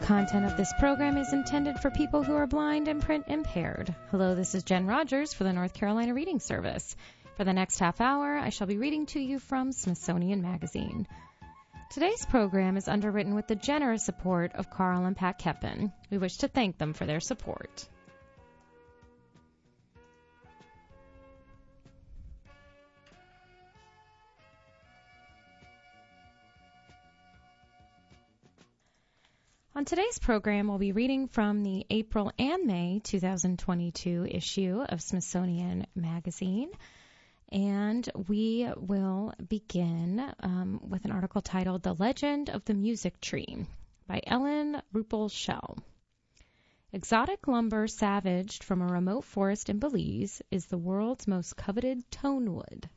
content of this program is intended for people who are blind and print impaired. Hello, this is Jen Rogers for the North Carolina Reading Service. For the next half hour, I shall be reading to you from Smithsonian Magazine. Today's program is underwritten with the generous support of Carl and Pat Keppen. We wish to thank them for their support. On today's program, we'll be reading from the April and May 2022 issue of Smithsonian Magazine. And we will begin with an article titled The Legend of the Music Tree by Ellen Ruppel-Shell. Exotic lumber salvaged from a remote forest in Belize is the world's most coveted tonewood.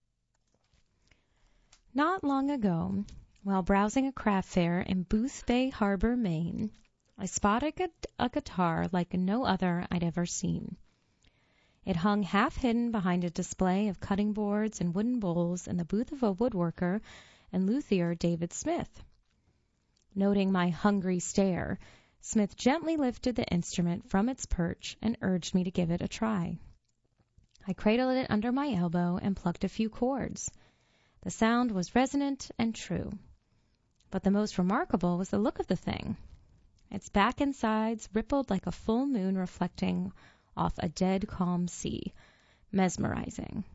Not long ago, while browsing a craft fair in Boothbay Harbor, Maine, I spotted a guitar like no other I'd ever seen. It hung half hidden behind a display of cutting boards and wooden bowls in the booth of a woodworker and luthier David Smith. Noting my hungry stare, Smith gently lifted the instrument from its perch and urged me to give it a try. I cradled it under my elbow and plucked a few chords. The sound was resonant and true. But the most remarkable was the look of the thing. Its back and sides rippled like a full moon reflecting off a dead calm sea. Mesmerizing.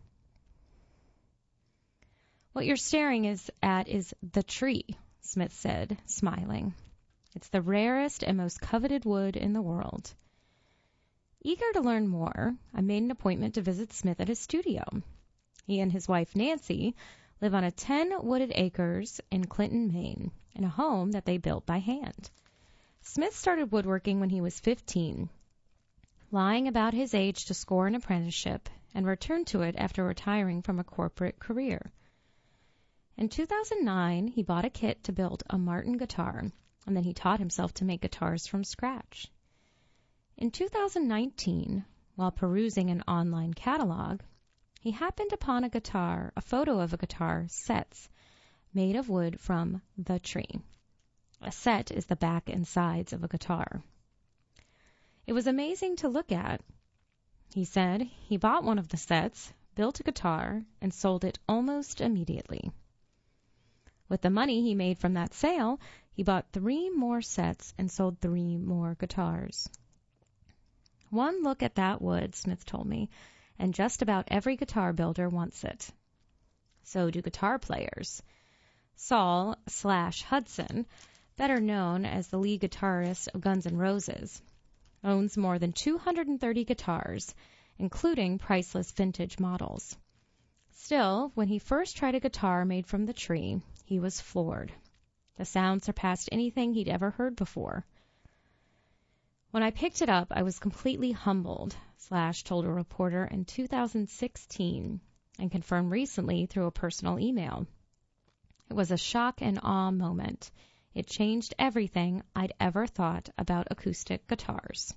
What you're staring at is the tree, Smith said, smiling. It's the rarest and most coveted wood in the world. Eager to learn more, I made an appointment to visit Smith at his studio. He and his wife, Nancy, live on 10 wooded acres in Clinton, Maine, in a home that they built by hand. Smith started woodworking when he was 15, lying about his age to score an apprenticeship, and returned to it after retiring from a corporate career. In 2009, he bought a kit to build a Martin guitar, and then he taught himself to make guitars from scratch. In 2019, while perusing an online catalog, he happened upon a photo of a guitar sets made of wood from the tree. A set is the back and sides of a guitar. It was amazing to look at. He said he bought one of the sets, built a guitar, and sold it almost immediately. With the money he made from that sale, he bought 3 more sets and sold 3 more guitars. One look at that wood, Smith told me, and just about every guitar builder wants it. So do guitar players. Saul /Hudson, better known as the lead guitarist of Guns N' Roses, owns more than 230 guitars, including priceless vintage models. Still, when he first tried a guitar made from the tree, he was floored. The sound surpassed anything he'd ever heard before. When I picked it up, I was completely humbled, / told a reporter in 2016 and confirmed recently through a personal email. It was a shock and awe moment. It changed everything I'd ever thought about acoustic guitars.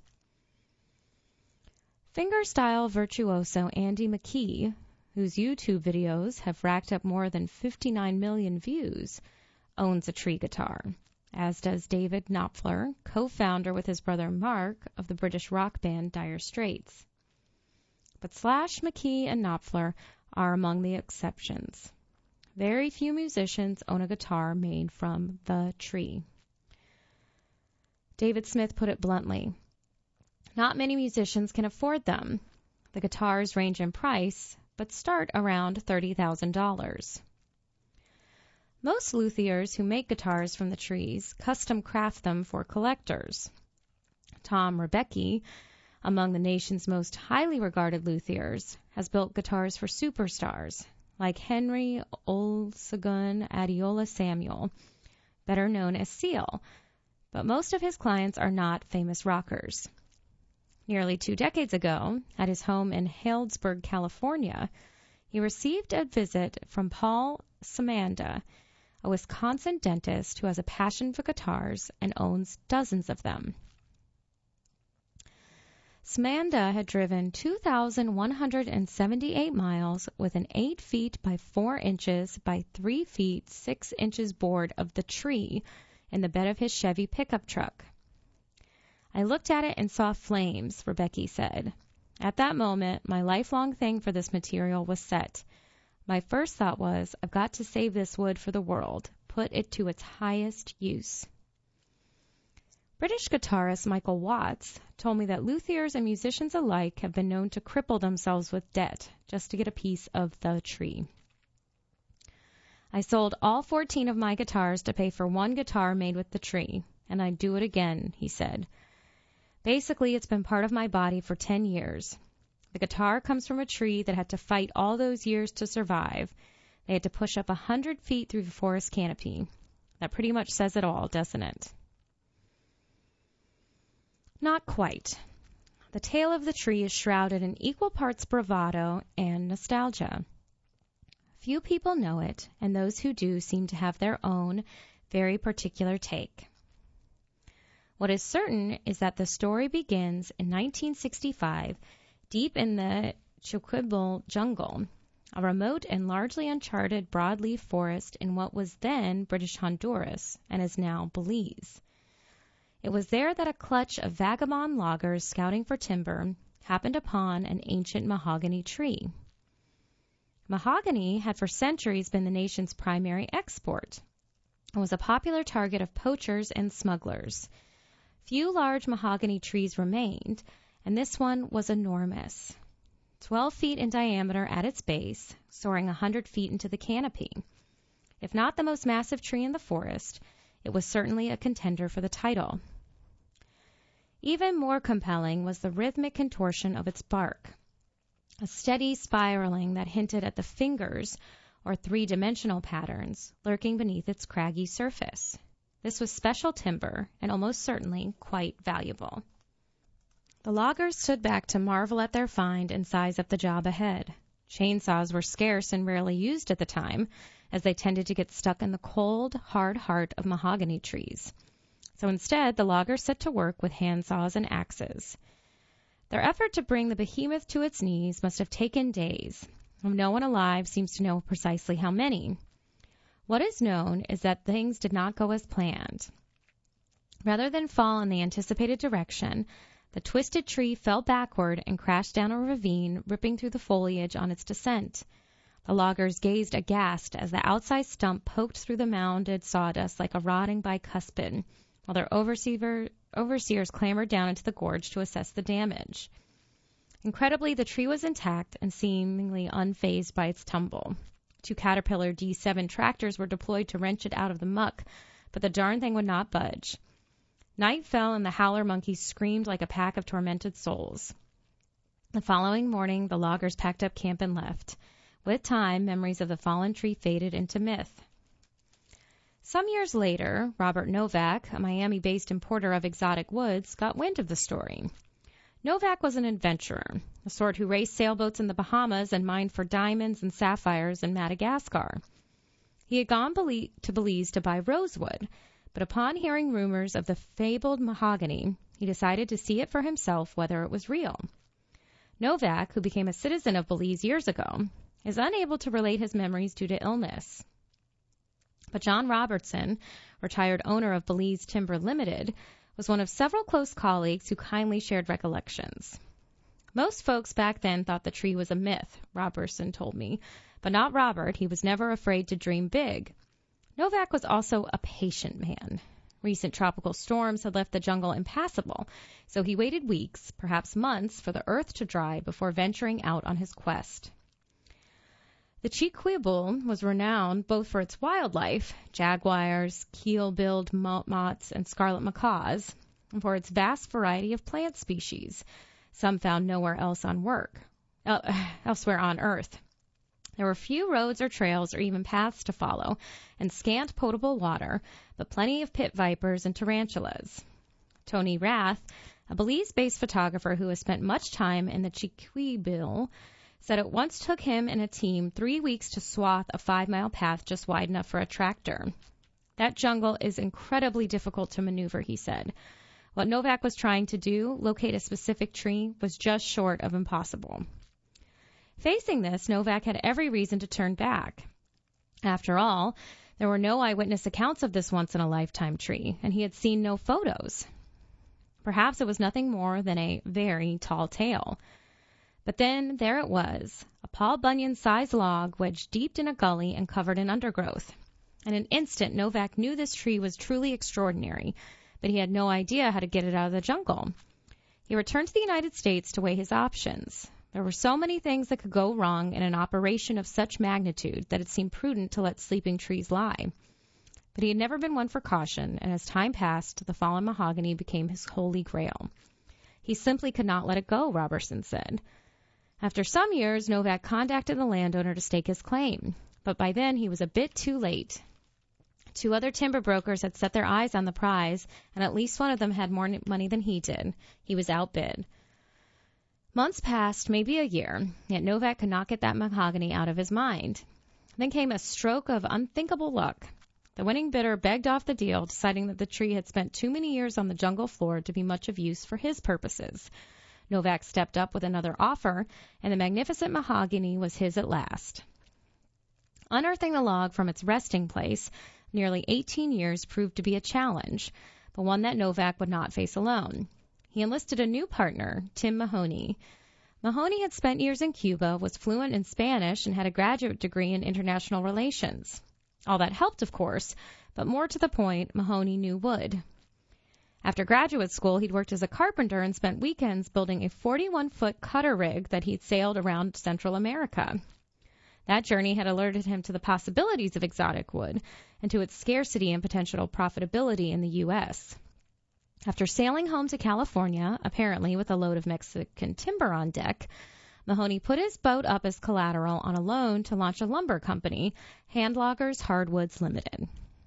Fingerstyle virtuoso Andy McKee, whose YouTube videos have racked up more than 59 million views, owns a tree guitar, as does David Knopfler, co-founder with his brother Mark of the British rock band Dire Straits. But McKee and Knopfler are among the exceptions. Very few musicians own a guitar made from the tree. David Smith put it bluntly. Not many musicians can afford them. The guitars range in price, but start around $30,000. Most luthiers who make guitars from the trees custom craft them for collectors. Tom Rebecki, among the nation's most highly regarded luthiers, has built guitars for superstars like Henry Olusegun Adiola Samuel, better known as Seal, but most of his clients are not famous rockers. Nearly 2 decades ago, at his home in Healdsburg, California, he received a visit from Paul Samanda, a Wisconsin dentist who has a passion for guitars and owns dozens of them. Samanda had driven 2,178 miles with an 8 feet by 4 inches by 3 feet 6 inches board of the tree in the bed of his Chevy pickup truck, I looked at it and saw flames, Rebecca said. At that moment, my lifelong thing for this material was set. My first thought was, I've got to save this wood for the world, put it to its highest use. British guitarist Michael Watts told me that luthiers and musicians alike have been known to cripple themselves with debt just to get a piece of the tree. I sold all 14 of my guitars to pay for one guitar made with the tree, and I'd do it again, he said. Basically, it's been part of my body for 10 years. The guitar comes from a tree that had to fight all those years to survive. They had to push up 100 feet through the forest canopy. That pretty much says it all, doesn't it? Not quite. The tale of the tree is shrouded in equal parts bravado and nostalgia. Few people know it, and those who do seem to have their own, very particular take. What is certain is that the story begins in 1965, deep in the Chiquibul jungle, a remote and largely uncharted broadleaf forest in what was then British Honduras and is now Belize. It was there that a clutch of vagabond loggers scouting for timber happened upon an ancient mahogany tree. Mahogany had for centuries been the nation's primary export and was a popular target of poachers and smugglers. Few large mahogany trees remained, and this one was enormous, 12 feet in diameter at its base, soaring 100 feet into the canopy. If not the most massive tree in the forest, it was certainly a contender for the title. Even more compelling was the rhythmic contortion of its bark, a steady spiraling that hinted at the fingers or three-dimensional patterns lurking beneath its craggy surface. This was special timber and almost certainly quite valuable. The loggers stood back to marvel at their find and size up the job ahead. Chainsaws were scarce and rarely used at the time, as they tended to get stuck in the cold, hard heart of mahogany trees. So instead, the loggers set to work with handsaws and axes. Their effort to bring the behemoth to its knees must have taken days. No one alive seems to know precisely how many. What is known is that things did not go as planned. Rather than fall in the anticipated direction, the twisted tree fell backward and crashed down a ravine, ripping through the foliage on its descent. The loggers gazed aghast as the outside stump poked through the mounded sawdust like a rotting bicuspid, while their overseers clambered down into the gorge to assess the damage. Incredibly, the tree was intact and seemingly unfazed by its tumble. 2 Caterpillar D7 tractors were deployed to wrench it out of the muck, but the darn thing would not budge. Night fell and the howler monkeys screamed like a pack of tormented souls. The following morning, the loggers packed up camp and left. With time, memories of the fallen tree faded into myth. Some years later, Robert Novak, a Miami-based importer of exotic woods, got wind of the story. Novak was an adventurer, the sort who raced sailboats in the Bahamas and mined for diamonds and sapphires in Madagascar. He had gone to Belize to buy rosewood, but upon hearing rumors of the fabled mahogany, he decided to see it for himself whether it was real. Novak, who became a citizen of Belize years ago, is unable to relate his memories due to illness. But John Robertson, retired owner of Belize Timber Limited, was one of several close colleagues who kindly shared recollections. Most folks back then thought the tree was a myth, Robertson told me, but not Robert. He was never afraid to dream big. Novak was also a patient man. Recent tropical storms had left the jungle impassable, so he waited weeks, perhaps months, for the earth to dry before venturing out on his quest. The Chiquibul was renowned both for its wildlife, jaguars, keel-billed moths, and scarlet macaws, and for its vast variety of plant species, some found nowhere else elsewhere on Earth. There were few roads or trails or even paths to follow, and scant potable water, but plenty of pit vipers and tarantulas. Tony Rath, a Belize-based photographer who has spent much time in the Chiquibul, said it once took him and a team 3 weeks to swath a 5-mile path just wide enough for a tractor. That jungle is incredibly difficult to maneuver, he said. What Novak was trying to do, locate a specific tree, was just short of impossible. Facing this, Novak had every reason to turn back. After all, there were no eyewitness accounts of this once-in-a-lifetime tree, and he had seen no photos. Perhaps it was nothing more than a very tall tale. But then there it was, a Paul Bunyan-sized log wedged deep in a gully and covered in undergrowth. In an instant, Novak knew this tree was truly extraordinary, but he had no idea how to get it out of the jungle. He returned to the United States to weigh his options. There were so many things that could go wrong in an operation of such magnitude that it seemed prudent to let sleeping trees lie. But he had never been one for caution, and as time passed, the fallen mahogany became his holy grail. He simply could not let it go, Robertson said. After some years, Novak contacted the landowner to stake his claim, but by then he was a bit too late. 2 other timber brokers had set their eyes on the prize, and at least one of them had more money than he did. He was outbid. Months passed, maybe a year, yet Novak could not get that mahogany out of his mind. Then came a stroke of unthinkable luck. The winning bidder begged off the deal, deciding that the tree had spent too many years on the jungle floor to be much of use for his purposes. Novak stepped up with another offer, and the magnificent mahogany was his at last. Unearthing the log from its resting place, nearly 18 years proved to be a challenge, but one that Novak would not face alone. He enlisted a new partner, Tim Mahoney. Mahoney had spent years in Cuba, was fluent in Spanish, and had a graduate degree in international relations. All that helped, of course, but more to the point, Mahoney knew wood. After graduate school, he'd worked as a carpenter and spent weekends building a 41-foot cutter rig that he'd sailed around Central America. That journey had alerted him to the possibilities of exotic wood and to its scarcity and potential profitability in the U.S. After sailing home to California, apparently with a load of Mexican timber on deck, Mahoney put his boat up as collateral on a loan to launch a lumber company, Handloggers Hardwoods Limited.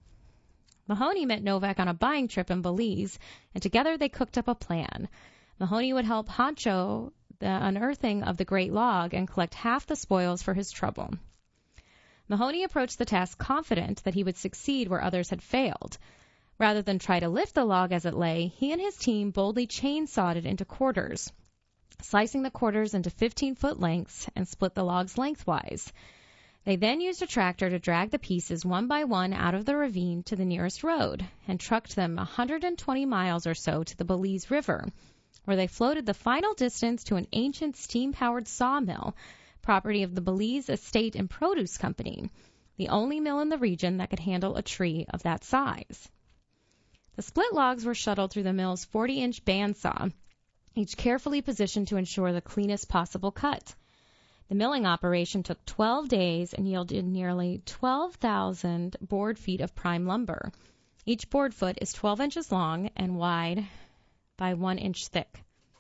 Mahoney met Novak on a buying trip in Belize, and together they cooked up a plan. Mahoney would help Honcho the unearthing of the great log and collect half the spoils for his trouble. Mahoney approached the task confident that he would succeed where others had failed. Rather than try to lift the log as it lay, he and his team boldly chainsawed it into quarters, slicing the quarters into 15-foot lengths and split the logs lengthwise. They then used a tractor to drag the pieces one by one out of the ravine to the nearest road and trucked them 120 miles or so to the Belize River, where they floated the final distance to an ancient steam-powered sawmill, property of the Belize Estate and Produce Company, the only mill in the region that could handle a tree of that size. The split logs were shuttled through the mill's 40-inch bandsaw, each carefully positioned to ensure the cleanest possible cut. The milling operation took 12 days and yielded nearly 12,000 board feet of prime lumber. Each board foot is 12 inches long and wide by 1 inch thick.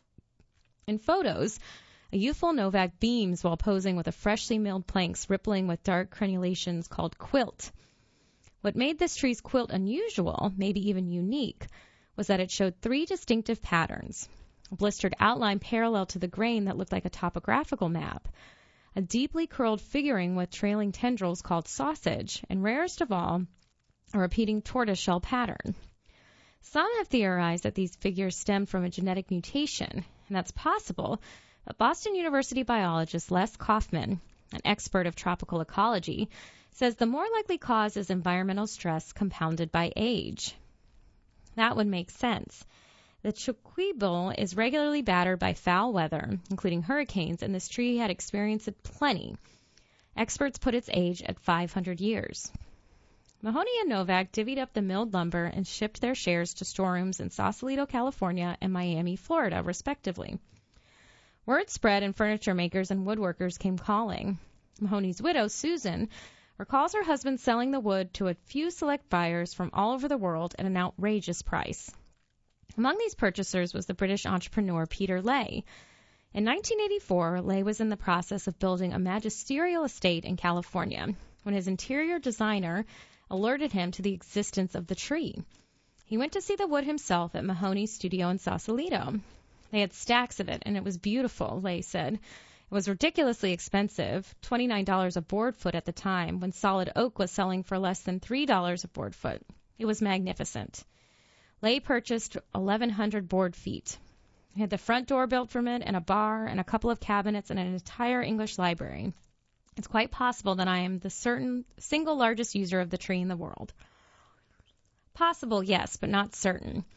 In photos, a youthful Novak beams while posing with a freshly milled planks rippling with dark crenulations called quilt. What made this tree's quilt unusual, maybe even unique, was that it showed 3 distinctive patterns. A blistered outline parallel to the grain that looked like a topographical map, a deeply curled figuring with trailing tendrils called sausage, and rarest of all, a repeating tortoiseshell pattern. Some have theorized that these figures stem from a genetic mutation, and that's possible, but Boston University biologist Les Kaufman, an expert of tropical ecology, says the more likely cause is environmental stress compounded by age. That would make sense. The Choquibol is regularly battered by foul weather, including hurricanes, and this tree had experienced it plenty. Experts put its age at 500 years. Mahoney and Novak divvied up the milled lumber and shipped their shares to storerooms in Sausalito, California, and Miami, Florida, respectively. Word spread, and furniture makers and woodworkers came calling. Mahoney's widow, Susan, recalls her husband selling the wood to a few select buyers from all over the world at an outrageous price. Among these purchasers was the British entrepreneur Peter Ley. In 1984, Ley was in the process of building a magisterial estate in California when his interior designer alerted him to the existence of the tree. He went to see the wood himself at Mahoney's studio in Sausalito. They had stacks of it, and it was beautiful, Ley said. It was ridiculously expensive, $29 a board foot at the time, when solid oak was selling for less than $3 a board foot. It was magnificent. Ley purchased 1,100 board feet. He had the front door built from it, and a bar, and a couple of cabinets, and an entire English library. It's quite possible that I am the single largest user of the tree in the world. Possible, yes, but not certain.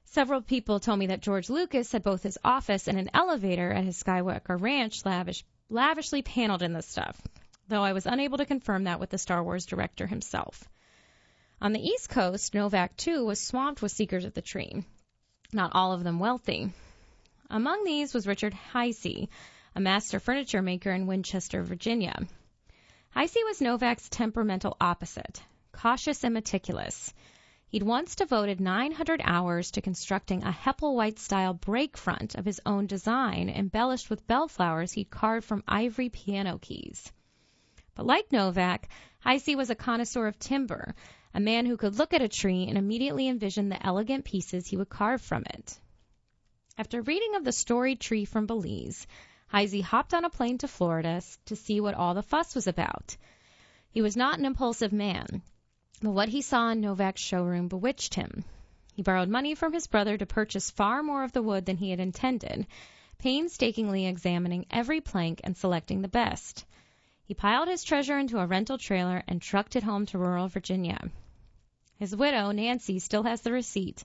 Several people told me that George Lucas had both his office and an elevator at his Skywalker Ranch lavishly paneled in this stuff, though I was unable to confirm that with the Star Wars director himself. On the East Coast, Novak, too, was swamped with seekers of the tree, not all of them wealthy. Among these was Richard Heisey, a master furniture maker in Winchester, Virginia. Heisey was Novak's temperamental opposite, cautious and meticulous. He'd once devoted 900 hours to constructing a Hepplewhite-style break front of his own design, embellished with bellflowers he'd carved from ivory piano keys. But like Novak, Heisey was a connoisseur of timber, a man who could look at a tree and immediately envision the elegant pieces he would carve from it. After reading of the storied tree from Belize, Heisey hopped on a plane to Florida to see what all the fuss was about. He was not an impulsive man, but what he saw in Novak's showroom bewitched him. He borrowed money from his brother to purchase far more of the wood than he had intended, painstakingly examining every plank and selecting the best. He piled his treasure into a rental trailer and trucked it home to rural Virginia. His widow, Nancy, still has the receipt,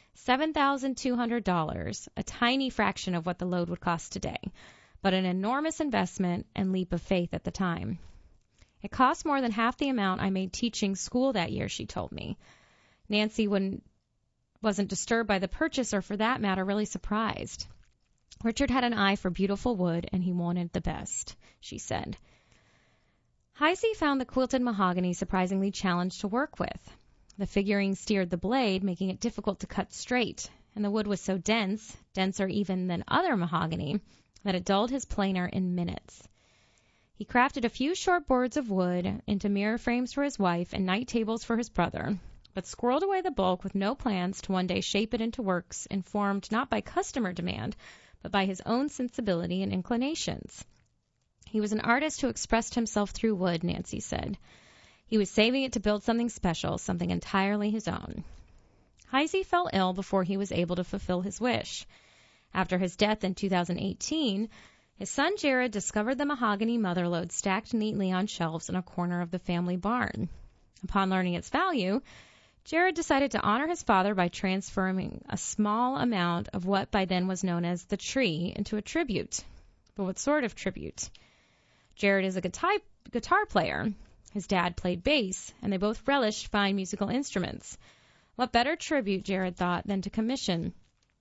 $7,200, a tiny fraction of what the load would cost today, but an enormous investment and leap of faith at the time. It cost more than half the amount I made teaching school that year, she told me. Nancy wasn't disturbed by the purchase, or for that matter, really surprised. Richard had an eye for beautiful wood, and he wanted the best, she said. Heisey found the quilted mahogany surprisingly challenged to work with. The figuring steered the blade, making it difficult to cut straight, and the wood was so dense, denser even than other mahogany, that it dulled his planer in minutes. He crafted a few short boards of wood into mirror frames for his wife and night tables for his brother, but squirreled away the bulk with no plans to one day shape it into works informed not by customer demand, but by his own sensibility and inclinations. He was an artist who expressed himself through wood, Nancy said. He was saving it to build something special, something entirely his own. Heisey fell ill before he was able to fulfill his wish. After his death in 2018, his son Jared discovered the mahogany motherlode stacked neatly on shelves in a corner of the family barn. Upon learning its value, Jared decided to honor his father by transferring a small amount of what by then was known as the tree into a tribute. But what sort of tribute? Jared is a guitar player. His dad played bass, and they both relished fine musical instruments. What better tribute, Jared thought, than to commission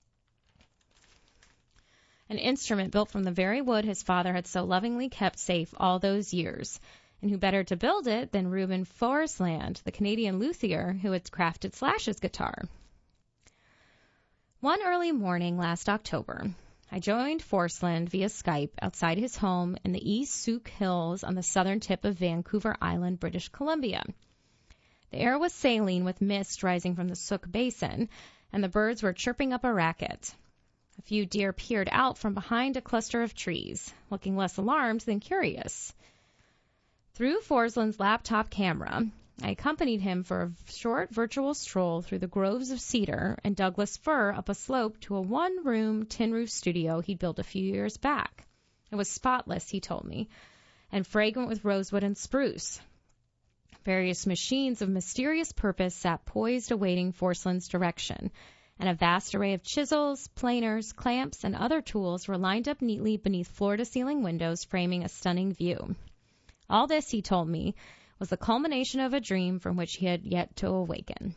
an instrument built from the very wood his father had so lovingly kept safe all those years, and who better to build it than Reuben Forsland, the Canadian luthier who had crafted Slash's guitar. One early morning last October, I joined Forsland via Skype outside his home in the East Sook Hills on the southern tip of Vancouver Island, British Columbia. The air was saline with mist rising from the Sook Basin, and the birds were chirping up a racket. A few deer peered out from behind a cluster of trees, looking less alarmed than curious. Through Forsland's laptop camera, I accompanied him for a short virtual stroll through the groves of cedar and Douglas fir up a slope to a one-room, tin-roof studio he'd built a few years back. It was spotless, he told me, and fragrant with rosewood and spruce. Various machines of mysterious purpose sat poised awaiting Forsland's direction, and a vast array of chisels, planers, clamps, and other tools were lined up neatly beneath floor-to-ceiling windows framing a stunning view. All this, he told me, was the culmination of a dream from which he had yet to awaken.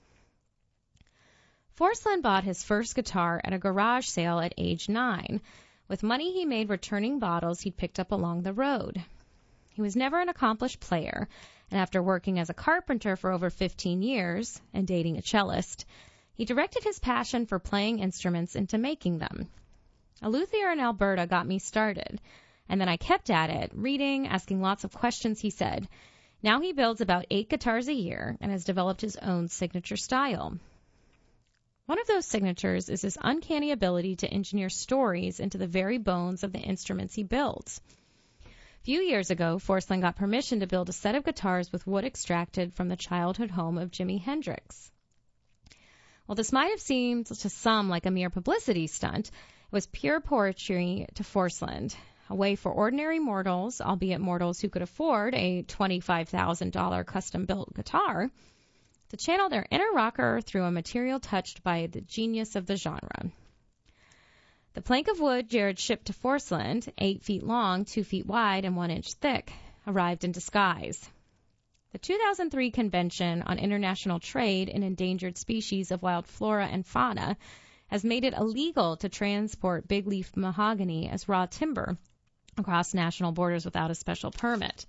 Forsland bought his first guitar at a garage sale at age 9, with money he made returning bottles he'd picked up along the road. He was never an accomplished player, and after working as a carpenter for over 15 years and dating a cellist, he directed his passion for playing instruments into making them. A luthier in Alberta got me started, and then I kept at it, reading, asking lots of questions, he said. Now he builds about 8 guitars a year and has developed his own signature style. One of those signatures is his uncanny ability to engineer stories into the very bones of the instruments he builds. A few years ago, Forsland got permission to build a set of guitars with wood extracted from the childhood home of Jimi Hendrix. While this might have seemed to some like a mere publicity stunt, it was pure poetry to Forsland, a way for ordinary mortals, albeit mortals who could afford a $25,000 custom-built guitar, to channel their inner rocker through a material touched by the genius of the genre. The plank of wood Jared shipped to Forceland, 8 feet long, 2 feet wide, and 1 inch thick, arrived in disguise. The 2003 Convention on International Trade in Endangered Species of Wild Flora and Fauna has made it illegal to transport big leaf mahogany as raw timber across national borders without a special permit.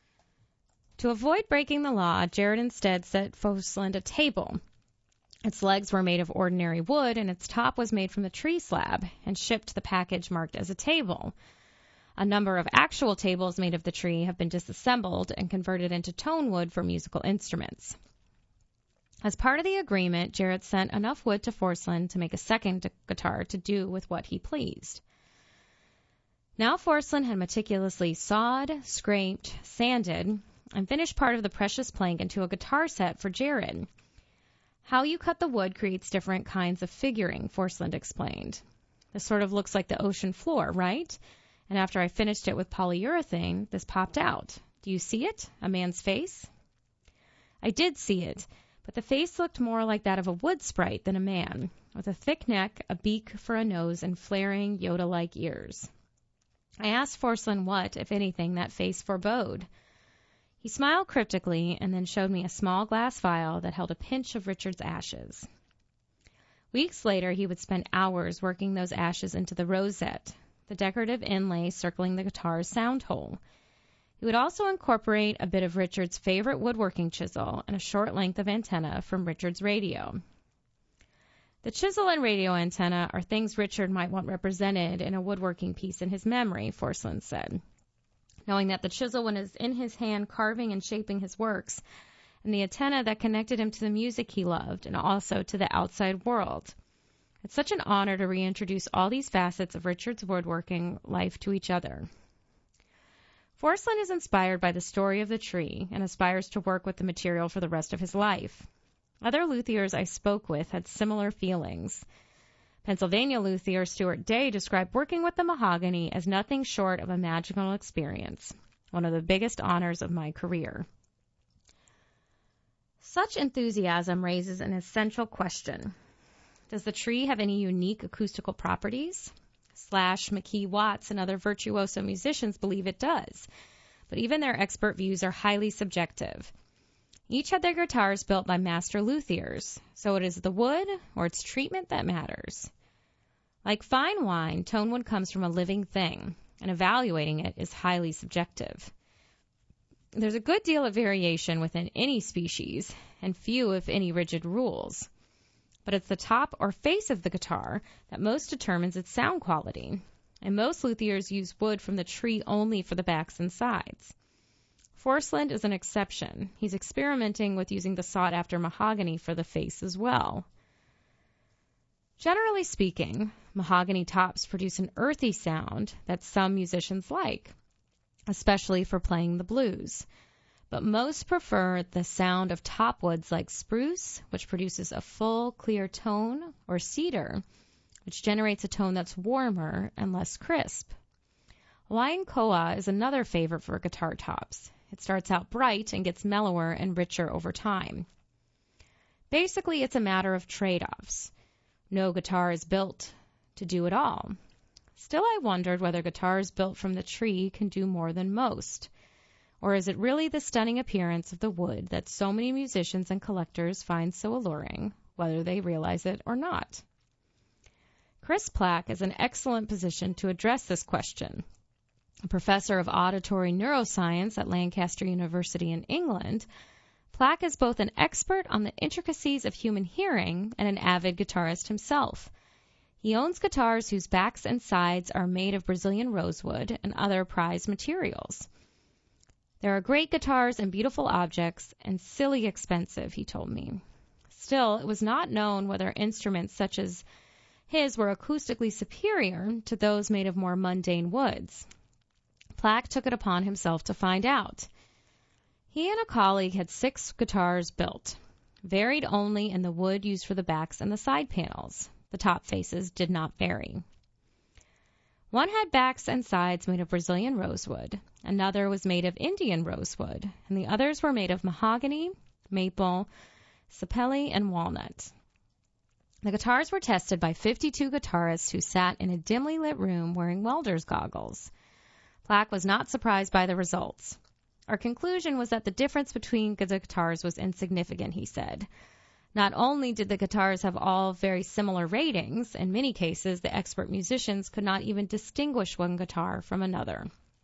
To avoid breaking the law, Jared instead set Forceland a table. Its legs were made of ordinary wood, and its top was made from the tree slab and shipped the package marked as a table. A number of actual tables made of the tree have been disassembled and converted into tone wood for musical instruments. As part of the agreement, Jared sent enough wood to Forceland to make a second guitar to do with what he pleased. Now Forceland had meticulously sawed, scraped, sanded, and finished part of the precious plank into a guitar set for Jared. How you cut the wood creates different kinds of figuring, Forceland explained. This sort of looks like the ocean floor, right? And after I finished it with polyurethane, this popped out. Do you see it? A man's face? I did see it, but the face looked more like that of a wood sprite than a man, with a thick neck, a beak for a nose, and flaring Yoda-like ears. I asked Forceland what, if anything, that face forebode. He smiled cryptically and then showed me a small glass vial that held a pinch of Richard's ashes. Weeks later, he would spend hours working those ashes into the rosette, the decorative inlay circling the guitar's sound hole. He would also incorporate a bit of Richard's favorite woodworking chisel and a short length of antenna from Richard's radio. The chisel and radio antenna are things Richard might want represented in a woodworking piece in his memory, Forceland said, knowing that the chisel was in his hand carving and shaping his works, and the antenna that connected him to the music he loved and also to the outside world. It's such an honor to reintroduce all these facets of Richard's woodworking life to each other. Forceland is inspired by the story of the tree and aspires to work with the material for the rest of his life. Other luthiers I spoke with had similar feelings. Pennsylvania luthier Stuart Day described working with the mahogany as nothing short of a magical experience, one of the biggest honors of my career. Such enthusiasm raises an essential question. Does the tree have any unique acoustical properties? Slash, McKee, Watts, and other virtuoso musicians believe it does, but even their expert views are highly subjective. Each had their guitars built by master luthiers, so it is the wood or its treatment that matters. Like fine wine, tone wood comes from a living thing, and evaluating it is highly subjective. There's a good deal of variation within any species, and few, if any, rigid rules. But it's the top or face of the guitar that most determines its sound quality, and most luthiers use wood from the tree only for the backs and sides. Forceland is an exception. He's experimenting with using the sought-after mahogany for the face as well. Generally speaking, mahogany tops produce an earthy sound that some musicians like, especially for playing the blues. But most prefer the sound of top woods like spruce, which produces a full, clear tone, or cedar, which generates a tone that's warmer and less crisp. Hawaiian koa is another favorite for guitar tops. It starts out bright and gets mellower and richer over time. Basically, it's a matter of trade-offs. No guitar is built to do it all. Still, I wondered whether guitars built from the tree can do more than most. Or is it really the stunning appearance of the wood that so many musicians and collectors find so alluring, whether they realize it or not? Chris Plack is an excellent position to address this question. A professor of auditory neuroscience at Lancaster University in England, Plack is both an expert on the intricacies of human hearing and an avid guitarist himself. He owns guitars whose backs and sides are made of Brazilian rosewood and other prized materials. There are great guitars and beautiful objects, and silly expensive, he told me. Still, it was not known whether instruments such as his were acoustically superior to those made of more mundane woods. Plack took it upon himself to find out. He and a colleague had 6 guitars built, varied only in the wood used for the backs and the side panels. The top faces did not vary. One had backs and sides made of Brazilian rosewood, another was made of Indian rosewood, and the others were made of mahogany, maple, sapelli, and walnut. The guitars were tested by 52 guitarists who sat in a dimly lit room wearing welder's goggles. Plack was not surprised by the results. Our conclusion was that the difference between the guitars was insignificant, he said. Not only did the guitars have all very similar ratings, in many cases the expert musicians could not even distinguish one guitar from another.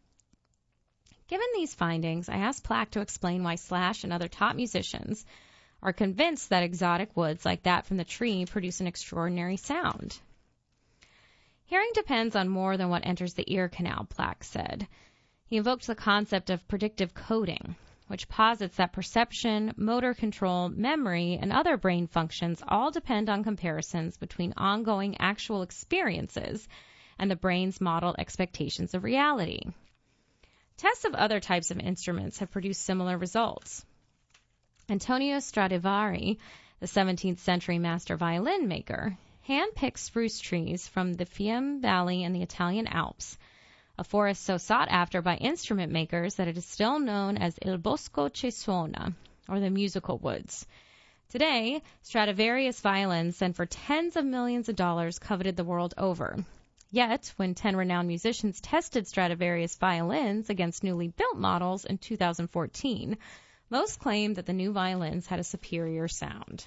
Given these findings, I asked Plack to explain why Slash and other top musicians are convinced that exotic woods like that from the tree produce an extraordinary sound. Hearing depends on more than what enters the ear canal, Plack said. He invoked the concept of predictive coding, which posits that perception, motor control, memory, and other brain functions all depend on comparisons between ongoing actual experiences and the brain's modeled expectations of reality. Tests of other types of instruments have produced similar results. Antonio Stradivari, the 17th century master violin maker, hand-picked spruce trees from the Fiemme Valley in the Italian Alps, a forest so sought after by instrument makers that it is still known as Il Bosco che Suona, or the musical woods. Today, Stradivarius violins sent for tens of millions of dollars coveted the world over. Yet, when 10 renowned musicians tested Stradivarius violins against newly built models in 2014, most claimed that the new violins had a superior sound.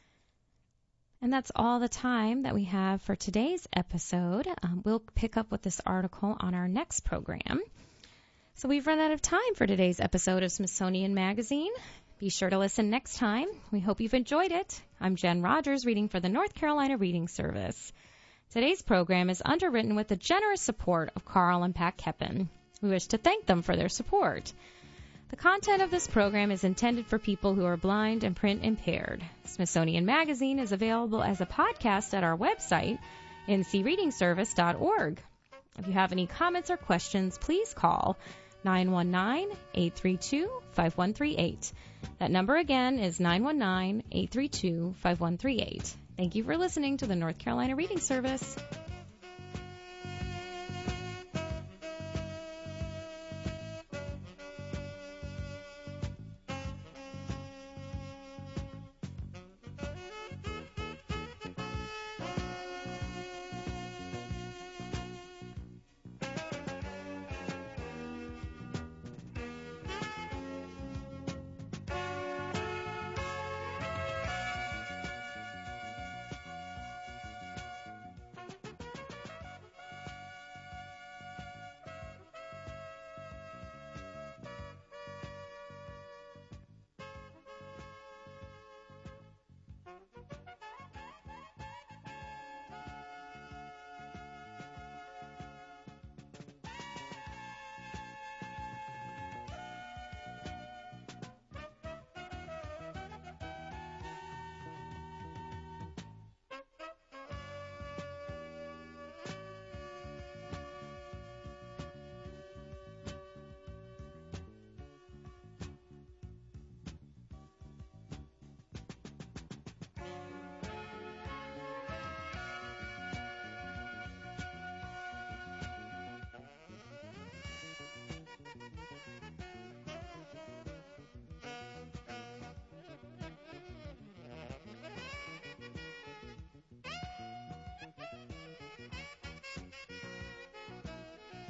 And that's all the time that we have for today's episode. We'll pick up with this article on our next program. So we've run out of time for today's episode of Smithsonian Magazine. Be sure to listen next time. We hope you've enjoyed it. I'm Jen Rogers, reading for the North Carolina Reading Service. Today's program is underwritten with the generous support of Carl and Pat Keppen. We wish to thank them for their support. The content of this program is intended for people who are blind and print impaired. Smithsonian Magazine is available as a podcast at our website, ncreadingservice.org. If you have any comments or questions, please call 919-832-5138. That number again is 919-832-5138. Thank you for listening to the North Carolina Reading Service.